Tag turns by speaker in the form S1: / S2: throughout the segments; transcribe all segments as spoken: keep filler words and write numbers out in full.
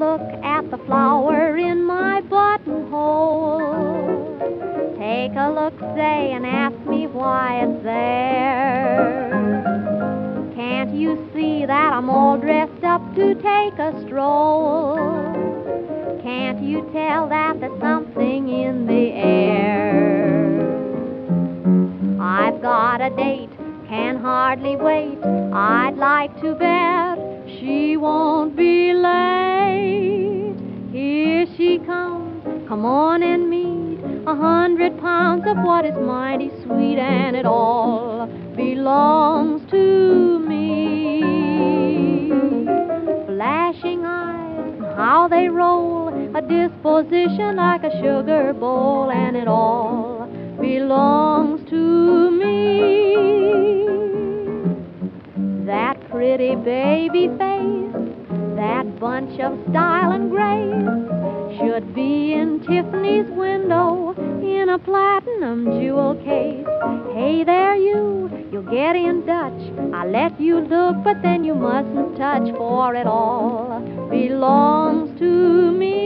S1: look at the flower in my buttonhole. Take a look, say, and ask me why it's there. Can't you see that I'm all dressed up to take a stroll? Can't you tell that there's something in the air? I've got a date, can hardly wait. I'd like to bet she won't be late. Here she comes, come on and meet a hundred pounds of what is mighty sweet, and it all belongs to me. Flashing eyes, how they roll, a disposition like a sugar bowl, and it all belongs to me. That pretty baby face, that bunch of style and grace, should be in Tiffany's window in a platinum jewel case. Hey there you, you'll get in Dutch. I'll let you look, but then you mustn't touch, for it all belongs to me.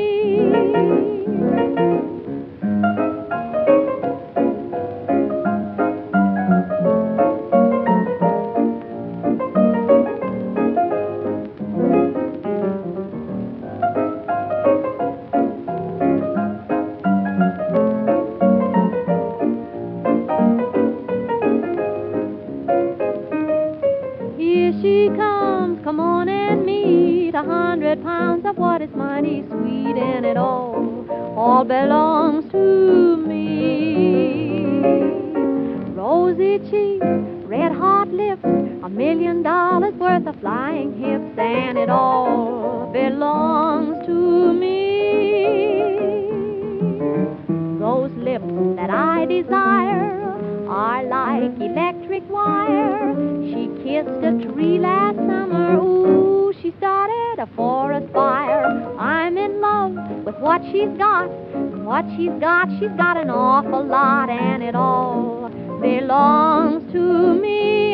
S1: Here she comes, come on and meet a hundred pounds of what is mighty sweet, and it all, all belongs to me. Rosy cheeks, red hot lips, a million dollars worth of flying hips, and it all belongs to me. Those lips that I desire are like electric wire. She kissed a tree last summer, ooh, she started a forest fire. I'm in love with what she's got, and what she's got, she's got an awful lot, and it all belongs to me.